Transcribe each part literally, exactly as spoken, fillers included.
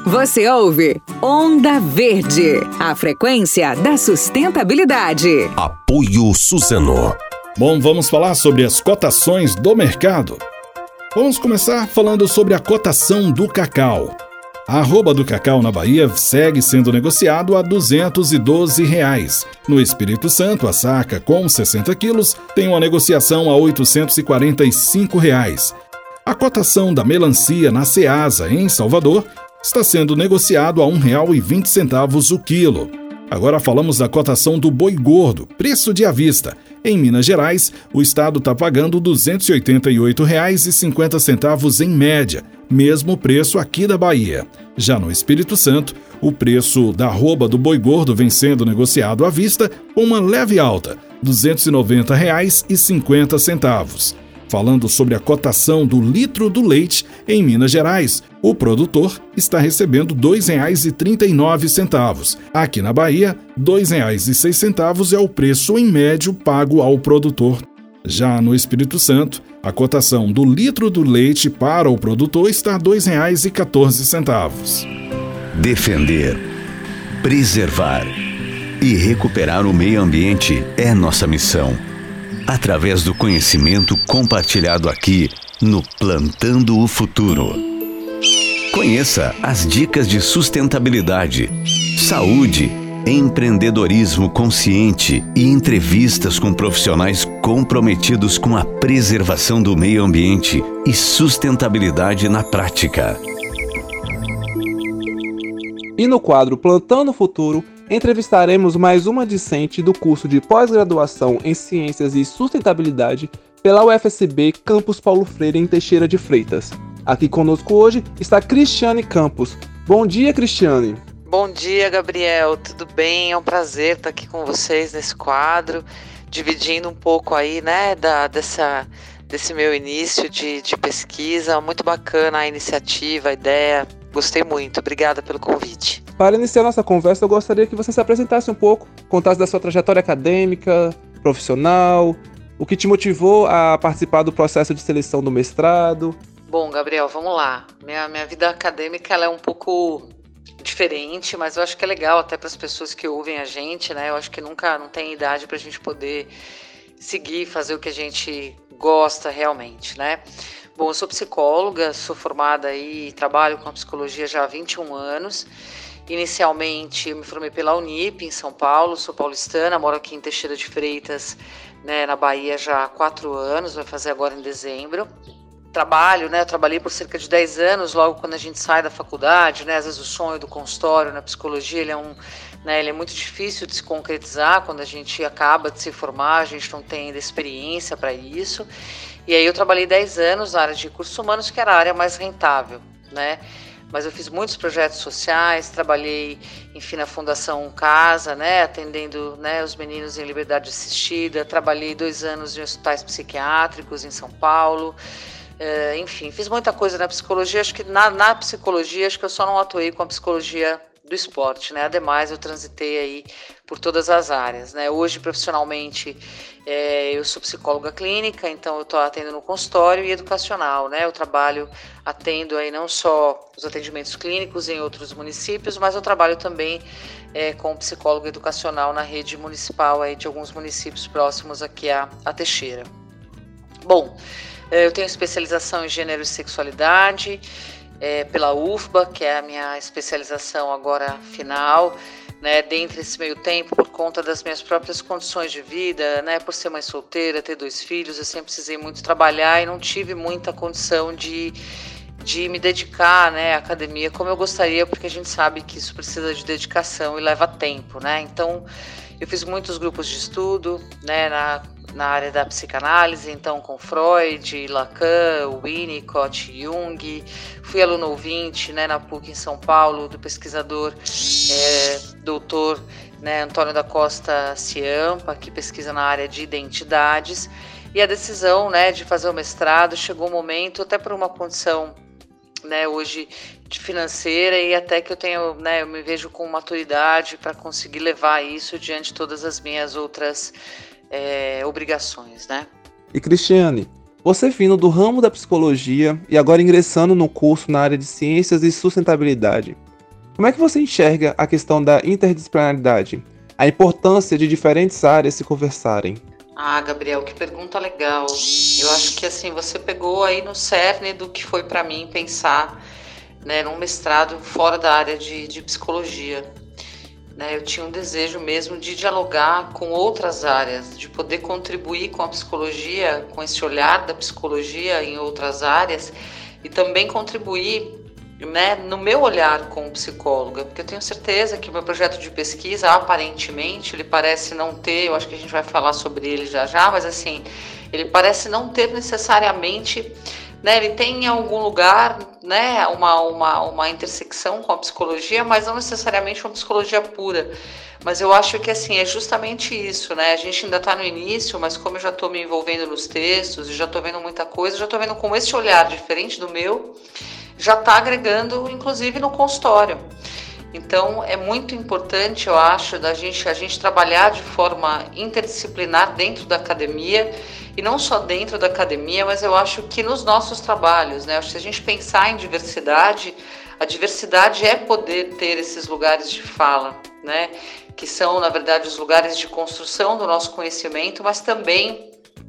Você ouve Onda Verde, a frequência da sustentabilidade. Apoio Suzano. Bom, vamos falar sobre as cotações do mercado. Vamos começar falando sobre a cotação do cacau. A arroba do cacau na Bahia segue sendo negociado a duzentos e doze reais. No Espírito Santo, a saca com sessenta quilos tem uma negociação a oitocentos e quarenta e cinco reais. A cotação da melancia na Ceasa, em Salvador, está sendo negociado a um real e vinte centavos o quilo. Agora falamos da cotação do boi gordo, preço de à vista. Em Minas Gerais, o estado está pagando duzentos e oitenta e oito reais e cinquenta centavos em média, mesmo preço aqui da Bahia. Já no Espírito Santo, o preço da arroba do boi gordo vem sendo negociado à vista com uma leve alta, duzentos e noventa reais e cinquenta centavos. Falando sobre a cotação do litro do leite em Minas Gerais, o produtor está recebendo dois reais e trinta e nove centavos. Aqui na Bahia, dois reais e seis centavos é o preço em médio pago ao produtor. Já no Espírito Santo, a cotação do litro do leite para o produtor está a dois reais e quatorze centavos. Defender, preservar e recuperar o meio ambiente é nossa missão. Através do conhecimento compartilhado aqui no Plantando o Futuro. Conheça as dicas de sustentabilidade, saúde, empreendedorismo consciente e entrevistas com profissionais comprometidos com a preservação do meio ambiente e sustentabilidade na prática. E no quadro Plantando o Futuro, entrevistaremos mais uma discente do curso de pós-graduação em Ciências e Sustentabilidade pela U F S B Campus Paulo Freire em Teixeira de Freitas. Aqui conosco hoje está Cristiane Campos. Bom dia, Cristiane. Bom dia, Gabriel. Tudo bem? É um prazer estar aqui com vocês nesse quadro, dividindo um pouco aí, né, da, dessa, desse meu início de, de pesquisa. Muito bacana a iniciativa, a ideia. Gostei muito. Obrigada pelo convite. Para iniciar nossa conversa, eu gostaria que você se apresentasse um pouco, contasse da sua trajetória acadêmica, profissional, o que te motivou a participar do processo de seleção do mestrado. Bom, Gabriel, vamos lá. Minha, minha vida acadêmica ela é um pouco diferente, mas eu acho que é legal até para as pessoas que ouvem a gente, né? Eu acho que nunca não tem idade para a gente poder seguir, fazer o que a gente gosta realmente, né? Bom, eu sou psicóloga, sou formada e trabalho com a psicologia já há vinte e um anos. Inicialmente, eu me formei pela Unip, em São Paulo, sou paulistana, moro aqui em Teixeira de Freitas, né, na Bahia já há quatro anos, vai fazer agora em dezembro. Trabalho, né, eu trabalhei por cerca de dez anos, logo quando a gente sai da faculdade, né, às vezes o sonho do consultório na psicologia, ele é, um, né, ele é muito difícil de se concretizar, quando a gente acaba de se formar, a gente não tem ainda experiência para isso. E aí eu trabalhei dez anos na área de recursos humanos, que era a área mais rentável, né? Mas eu fiz muitos projetos sociais, trabalhei, enfim, na Fundação Casa, né, atendendo, né, os meninos em liberdade assistida, trabalhei dois anos em hospitais psiquiátricos em São Paulo, uh, enfim, fiz muita coisa na psicologia. Acho que na, na psicologia, acho que eu só não atuei com a psicologia do esporte, né? Ademais, eu transitei aí por todas as áreas, né? Hoje, profissionalmente, é, eu sou psicóloga clínica, então eu estou atendendo no consultório e educacional, né? Eu trabalho, atendo aí não só os atendimentos clínicos em outros municípios, mas eu trabalho também é, com psicólogo educacional na rede municipal aí de alguns municípios próximos aqui a, a Teixeira. Bom, eu tenho especialização em gênero e sexualidade, É, pela U F B A, que é a minha especialização agora final, né, dentre esse meio tempo, por conta das minhas próprias condições de vida, né, por ser mãe solteira, ter dois filhos, eu sempre precisei muito trabalhar e não tive muita condição de, de me dedicar, né, à academia como eu gostaria, porque a gente sabe que isso precisa de dedicação e leva tempo, né, então eu fiz muitos grupos de estudo, né, na na área da psicanálise, então com Freud, Lacan, Winnicott, Jung. Fui aluno ouvinte, né, na P U C em São Paulo, do pesquisador é, doutor, né, Antônio da Costa Ciampa, que pesquisa na área de identidades. E a decisão, né, de fazer o mestrado chegou um momento, até por uma condição, né, hoje de financeira, e até que eu tenho, né, eu me vejo com maturidade para conseguir levar isso diante de todas as minhas outras É, obrigações, né? E Cristiane, você vindo do ramo da psicologia e agora ingressando no curso na área de ciências e sustentabilidade, Como é que você enxerga a questão da interdisciplinaridade? A importância de diferentes áreas se conversarem? Ah, Gabriel, que pergunta legal. Eu acho que assim, você pegou aí no cerne do que foi para mim pensar, né, num mestrado fora da área de, de psicologia. Né, eu tinha um desejo mesmo de dialogar com outras áreas, de poder contribuir com a psicologia, com esse olhar da psicologia em outras áreas e também contribuir, né, no meu olhar como psicóloga, porque eu tenho certeza que o meu projeto de pesquisa, aparentemente, ele parece não ter, eu acho que a gente vai falar sobre ele já já, mas assim, ele parece não ter necessariamente, né, ele tem em algum lugar, né, uma, uma, uma intersecção com a psicologia, mas não necessariamente uma psicologia pura. Mas eu acho que assim, é justamente isso, né? A gente ainda está no início, mas como eu já estou me envolvendo nos textos, e já estou vendo muita coisa, já estou vendo com esse olhar diferente do meu, já está agregando, inclusive, no consultório. Então, é muito importante, eu acho, da gente, a gente trabalhar de forma interdisciplinar dentro da academia, e não só dentro da academia, mas eu acho que nos nossos trabalhos, né? Acho que se a gente pensar em diversidade, a diversidade é poder ter esses lugares de fala, né? Que são, na verdade, os lugares de construção do nosso conhecimento, mas também,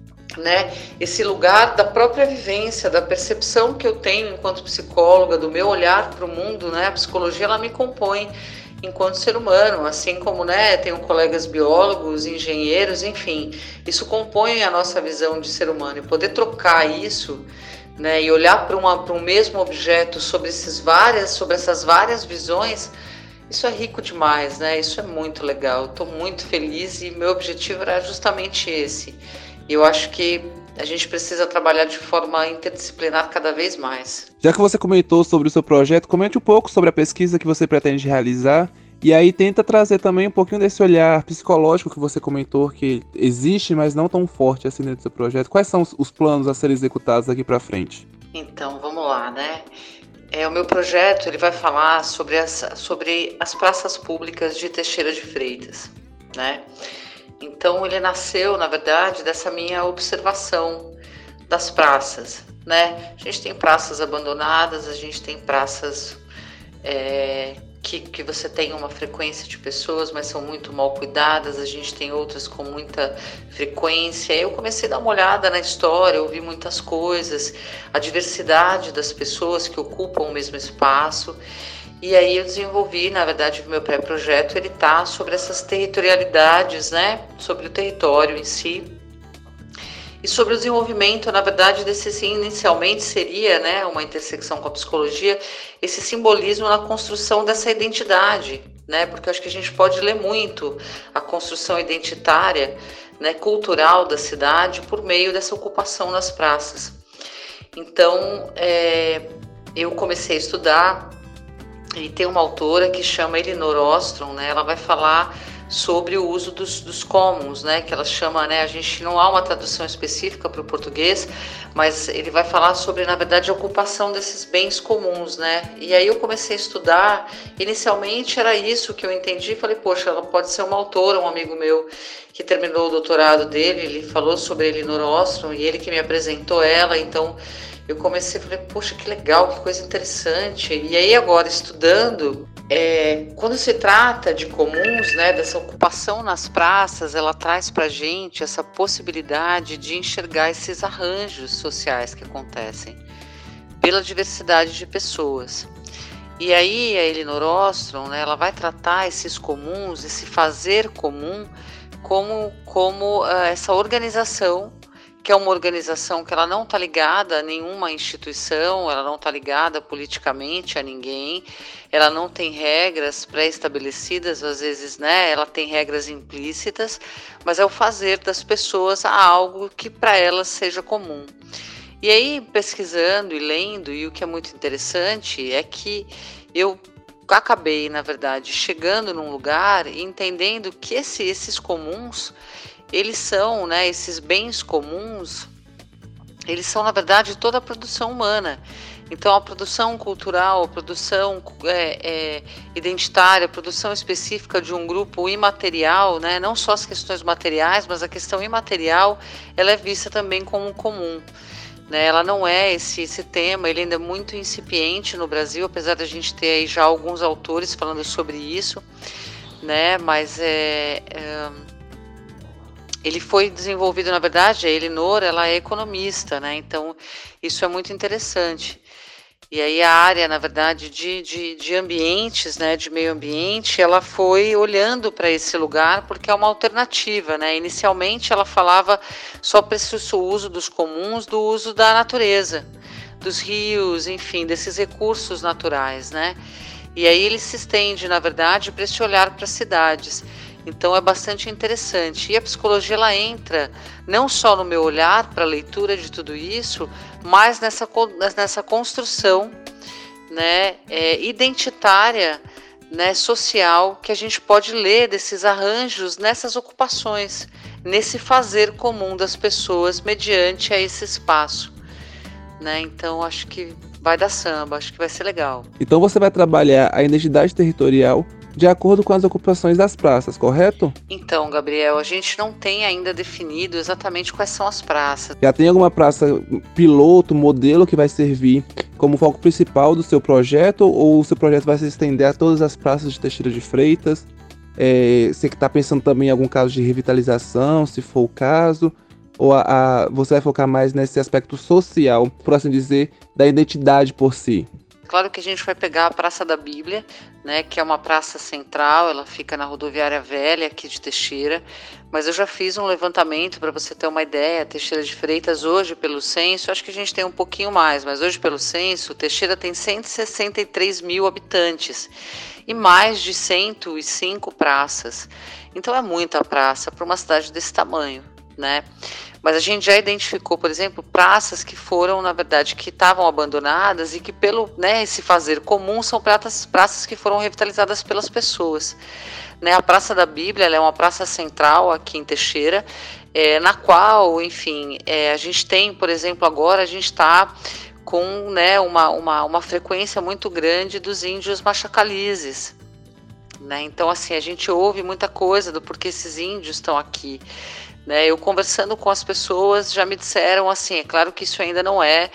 né, esse lugar da própria vivência, da percepção que eu tenho enquanto psicóloga, do meu olhar para o mundo, né? A psicologia, ela me compõe enquanto ser humano, assim como, né, tenho colegas biólogos, engenheiros, enfim, isso compõe a nossa visão de ser humano, e poder trocar isso, né, e olhar para uma, para um mesmo objeto sobre esses várias, sobre essas várias visões, isso é rico demais, né? Isso é muito legal. Estou muito feliz e meu objetivo era justamente esse. Eu acho que a gente precisa trabalhar de forma interdisciplinar cada vez mais. Já que você comentou sobre o seu projeto, comente um pouco sobre a pesquisa que você pretende realizar e aí tenta trazer também um pouquinho desse olhar psicológico que você comentou que existe, mas não tão forte assim dentro do seu projeto. Quais são os planos a serem executados daqui para frente? Então, vamos lá, né? É, o meu projeto ele vai falar sobre as, sobre as praças públicas de Teixeira de Freitas, né? Então ele nasceu, na verdade, dessa minha observação das praças, né? A gente tem praças abandonadas, a gente tem praças é, que, que você tem uma frequência de pessoas, mas são muito mal cuidadas, a gente tem outras com muita frequência. Eu comecei a dar uma olhada na história, ouvi muitas coisas, a diversidade das pessoas que ocupam o mesmo espaço. E aí eu desenvolvi, na verdade, o meu pré-projeto, ele está sobre essas territorialidades, né? Sobre o território em si. E sobre o desenvolvimento, na verdade, desse sim, inicialmente seria, né, uma intersecção com a psicologia, esse simbolismo na construção dessa identidade, né? Porque eu acho que a gente pode ler muito a construção identitária, né, cultural da cidade por meio dessa ocupação nas praças. Então, é, eu comecei a estudar. E tem uma autora que chama Elinor Ostrom, né? Ela vai falar sobre o uso dos, dos commons, né? Que ela chama, né? A gente não há uma tradução específica para o português, mas ele vai falar sobre, na verdade, a ocupação desses bens comuns, né? E aí eu comecei a estudar. Inicialmente era isso que eu entendi. Falei, poxa, ela pode ser uma autora. Um amigo meu que terminou o doutorado dele, ele falou sobre Elinor Ostrom e ele que me apresentou ela. Então eu comecei a falar, poxa, que legal, que coisa interessante. E aí agora, estudando, é, quando se trata de comuns, né, dessa ocupação nas praças, ela traz pra gente essa possibilidade de enxergar esses arranjos sociais que acontecem pela diversidade de pessoas. E aí a Elinor Ostrom, né, ela vai tratar esses comuns, esse fazer comum, como, como uh, essa organização, que é uma organização que ela não está ligada a nenhuma instituição, ela não está ligada politicamente a ninguém, ela não tem regras pré-estabelecidas, às vezes, né, ela tem regras implícitas, mas é o fazer das pessoas a algo que para elas seja comum. E aí, pesquisando e lendo, e o que é muito interessante é que eu acabei, na verdade, chegando num lugar e entendendo que esse, esses comuns, eles são, né, esses bens comuns, eles são, na verdade, toda a produção humana. Então, a produção cultural, a produção é, é, identitária, a produção específica de um grupo imaterial, né, não só as questões materiais, mas a questão imaterial, ela é vista também como comum. né? Ela não é esse, esse tema, ele ainda é muito incipiente no Brasil, apesar da gente ter aí já alguns autores falando sobre isso, né? Mas é, é, ele foi desenvolvido, na verdade, a Elinor, ela é economista, né? Então isso é muito interessante. E aí a área, na verdade, de, de, de ambientes, né, de meio ambiente, ela foi olhando para esse lugar porque é uma alternativa, né? Inicialmente ela falava só para esse uso dos comuns, do uso da natureza, dos rios, enfim, desses recursos naturais, né? E aí ele se estende, na verdade, para esse olhar para as cidades. Então é bastante interessante. E a psicologia, ela entra não só no meu olhar para a leitura de tudo isso, mas nessa, nessa construção, né, é, identitária, né, social, que a gente pode ler desses arranjos nessas ocupações, nesse fazer comum das pessoas mediante a esse espaço, né? Então acho que vai dar samba, acho que vai ser legal. Então você vai trabalhar a identidade territorial de acordo com as ocupações das praças, correto? Então, Gabriel, a gente não tem ainda definido exatamente quais são as praças. Já tem alguma praça piloto, modelo que vai servir como foco principal do seu projeto, ou o seu projeto vai se estender a todas as praças de Teixeira de Freitas? É, você que está pensando também em algum caso de revitalização, se for o caso, ou a, a, você vai focar mais nesse aspecto social, por assim dizer, da identidade por si? Claro que a gente vai pegar a Praça da Bíblia, né, que é uma praça central, ela fica na Rodoviária Velha aqui de Teixeira, mas eu já fiz um levantamento para você ter uma ideia. Teixeira de Freitas hoje, pelo censo, acho que a gente tem um pouquinho mais, mas hoje pelo censo, Teixeira tem cento e sessenta e três mil habitantes e mais de cento e cinco praças, então é muita praça para uma cidade desse tamanho, né? Mas a gente já identificou, por exemplo, praças que foram, na verdade, que estavam abandonadas e que, pelo, né, esse fazer comum, são praças, praças que foram revitalizadas pelas pessoas. Né? A Praça da Bíblia, ela é uma praça central aqui em Teixeira, é, na qual, enfim, é, a gente tem, por exemplo, agora a gente está com, né, uma, uma, uma frequência muito grande dos índios machacalizes. Né? Então, assim, a gente ouve muita coisa do porquê esses índios estão aqui. Né, eu conversando com as pessoas já me disseram assim, é claro que isso ainda não é,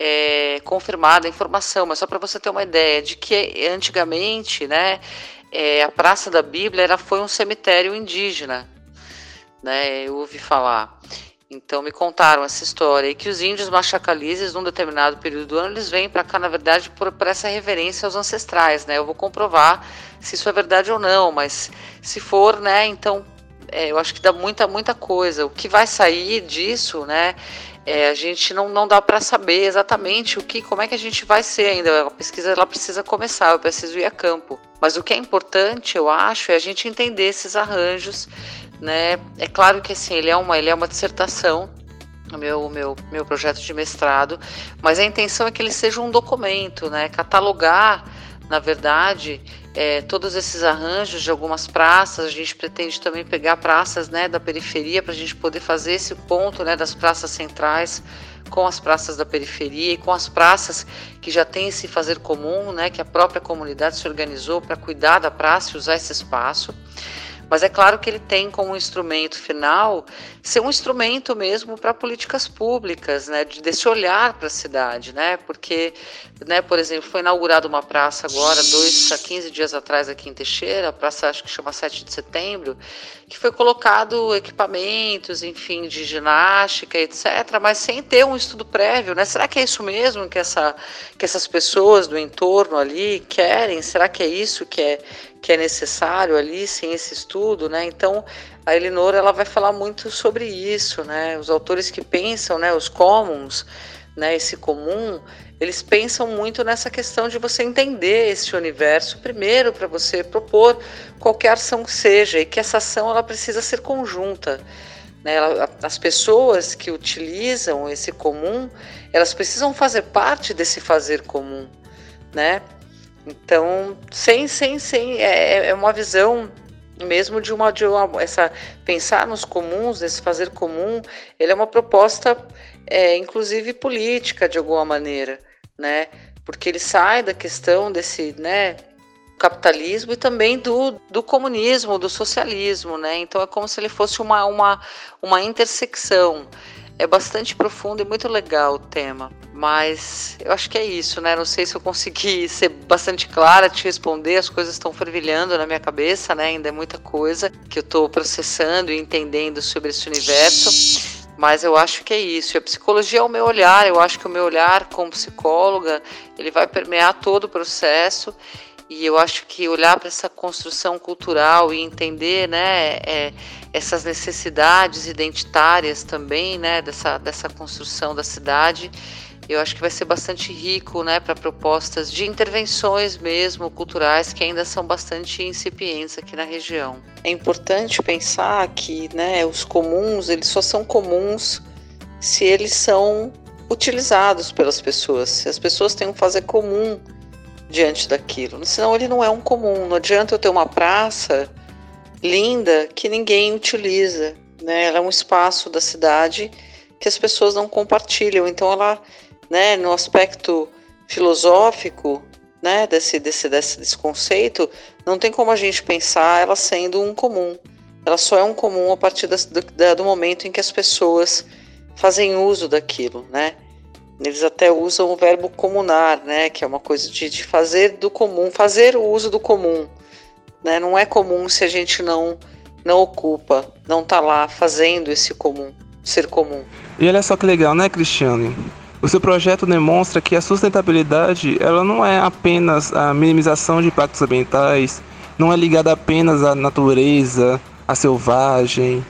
é confirmada a informação, mas só para você ter uma ideia de que antigamente, né, é, a Praça da Bíblia era, foi um cemitério indígena, né, eu ouvi falar. Então me contaram essa história, e que os índios machacalizes, num determinado período do ano, eles vêm para cá, na verdade, por, por essa reverência aos ancestrais, né, eu vou comprovar se isso é verdade ou não, mas se for, né, então... É, eu acho que dá muita, muita coisa. O que vai sair disso, né? É, a gente não, não dá para saber exatamente o que, como é que a gente vai ser ainda. A pesquisa ela precisa começar, eu preciso ir a campo. Mas o que é importante, eu acho, é a gente entender esses arranjos, né? É claro que assim, ele é uma, ele é uma dissertação, o meu, meu, meu projeto de mestrado, mas a intenção é que ele seja um documento, né? Catalogar, na verdade, é, todos esses arranjos de algumas praças. A gente pretende também pegar praças, né, da periferia para a gente poder fazer esse ponto, né, das praças centrais com as praças da periferia e com as praças que já têm esse fazer comum, né, que a própria comunidade se organizou para cuidar da praça e usar esse espaço. Mas é claro que ele tem como instrumento final ser um instrumento mesmo para políticas públicas, né, de, desse olhar para a cidade, né, porque, né, por exemplo, foi inaugurada uma praça agora, dois a quinze dias atrás aqui em Teixeira, a praça acho que chama sete de setembro, que foi colocado equipamentos, enfim, de ginástica, etcétera, mas sem ter um estudo prévio, né, será que é isso mesmo que, essa, que essas pessoas do entorno ali querem? Será que é isso que é que é necessário ali, sem esse estudo, né? Então, a Elinor, ela vai falar muito sobre isso, né? Os autores que pensam, né, os commons, né, esse comum, eles pensam muito nessa questão de você entender esse universo, primeiro para você propor qualquer ação que seja, e que essa ação ela precisa ser conjunta, né? Ela, as pessoas que utilizam esse comum, elas precisam fazer parte desse fazer comum, né? Então, sem, sem, sem, é, é uma visão mesmo de uma, de uma, essa, pensar nos comuns, esse fazer comum, ele é uma proposta, é, inclusive política, de alguma maneira, né? Porque ele sai da questão desse, né, capitalismo e também do, do comunismo, do socialismo, né? Então é como se ele fosse uma, uma, uma intersecção. é bastante profundo e muito legal o tema, mas eu acho que é isso, né? Não sei se eu consegui ser bastante clara, te responder, as coisas estão fervilhando na minha cabeça, né? Ainda é muita coisa que eu estou processando e entendendo sobre esse universo, mas eu acho que é isso. E a psicologia é o meu olhar, eu acho que o meu olhar como psicóloga, ele vai permear todo o processo, e eu acho que olhar para essa construção cultural e entender, né, é, essas necessidades identitárias também, né, dessa, dessa construção da cidade, eu acho que vai ser bastante rico, né, para propostas de intervenções mesmo culturais que ainda são bastante incipientes aqui na região. É importante pensar que, né, os comuns, eles só são comuns se eles são utilizados pelas pessoas, se as pessoas têm um fazer comum diante daquilo, senão ele não é um comum. Não adianta eu ter uma praça linda que ninguém utiliza, né? Ela é um espaço da cidade que as pessoas não compartilham, então ela, né, no aspecto filosófico, né, desse, desse, desse, desse conceito, não tem como a gente pensar ela sendo um comum. Ela só é um comum a partir das, do, da, do momento em que as pessoas fazem uso daquilo, né? Eles até usam o verbo comunar, né, que é uma coisa de, de fazer do comum, fazer o uso do comum, né? Não é comum se a gente não, não ocupa, não está lá fazendo esse comum, ser comum. E olha só que legal, né, Cristiane? O seu projeto demonstra que a sustentabilidade, ela não é apenas a minimização de impactos ambientais, não é ligada apenas à natureza, à selvagem,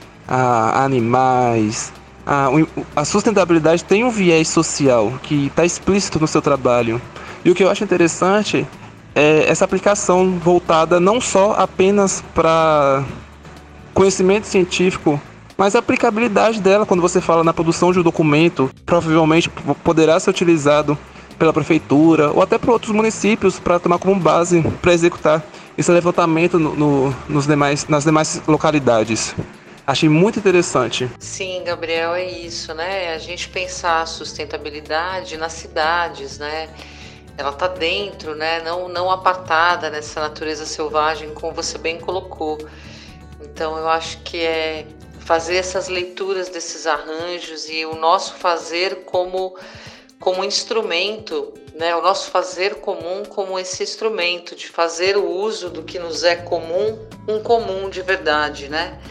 a animais. A, a sustentabilidade tem um viés social que está explícito no seu trabalho. E o que eu acho interessante é essa aplicação voltada não só apenas para conhecimento científico, mas a aplicabilidade dela quando você fala na produção de um documento, provavelmente poderá ser utilizado pela prefeitura ou até por outros municípios para tomar como base para executar esse levantamento no, no, nos demais, nas demais localidades. Achei muito interessante. Sim, Gabriel, é isso, né? A gente pensar a sustentabilidade nas cidades, né? Ela está dentro, né? Não, não apartada nessa natureza selvagem, como você bem colocou. Então, eu acho que é fazer essas leituras desses arranjos e o nosso fazer como, como instrumento, né? O nosso fazer comum como esse instrumento de fazer o uso do que nos é comum, um comum de verdade, né?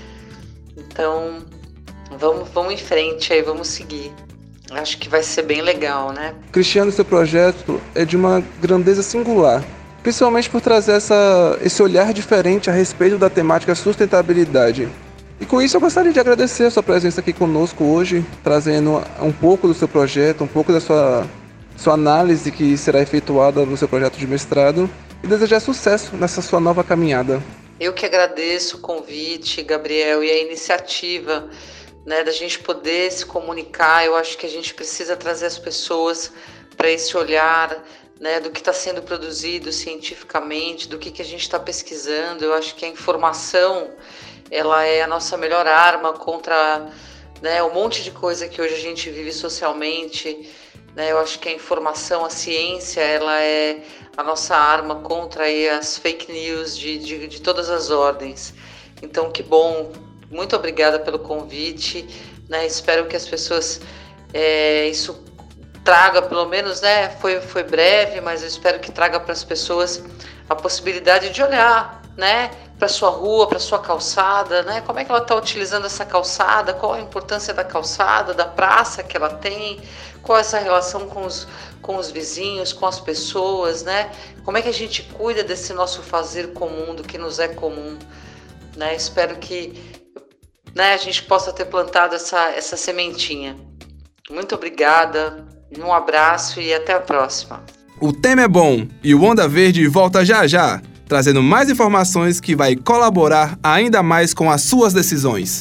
Então, vamos, vamos em frente aí, vamos seguir. Acho que vai ser bem legal, né? Cristiane, seu projeto é de uma grandeza singular, principalmente por trazer essa, esse olhar diferente a respeito da temática sustentabilidade. E com isso eu gostaria de agradecer a sua presença aqui conosco hoje, trazendo um pouco do seu projeto, um pouco da sua, sua análise que será efetuada no seu projeto de mestrado, e desejar sucesso nessa sua nova caminhada. Eu que agradeço o convite, Gabriel, e a iniciativa, né, da gente poder se comunicar. Eu acho que a gente precisa trazer as pessoas para esse olhar, né, do que está sendo produzido cientificamente, do que, que a gente está pesquisando. Eu acho que a informação, ela é a nossa melhor arma contra, né, um monte de coisa que hoje a gente vive socialmente. Né, eu acho que a informação, a ciência, ela é a nossa arma contra aí as fake news de, de, de todas as ordens. Então, que bom, muito obrigada pelo convite, né? Espero que as pessoas, é, isso traga, pelo menos, né? Foi, foi breve, mas eu espero que traga para as pessoas a possibilidade de olhar, né? Para sua rua, para sua calçada, né? Como é que ela está utilizando essa calçada? Qual a importância da calçada, da praça que ela tem? Qual é essa relação com os, com os vizinhos, com as pessoas, né? Como é que a gente cuida desse nosso fazer comum, do que nos é comum, né? Espero que, né, a gente possa ter plantado essa, essa sementinha. Muito obrigada, um abraço e até a próxima. O tema é bom e o Onda Verde volta já já, trazendo mais informações que vai colaborar ainda mais com as suas decisões.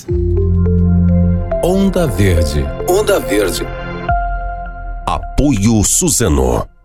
Onda Verde. Onda Verde. Apoio Suzano.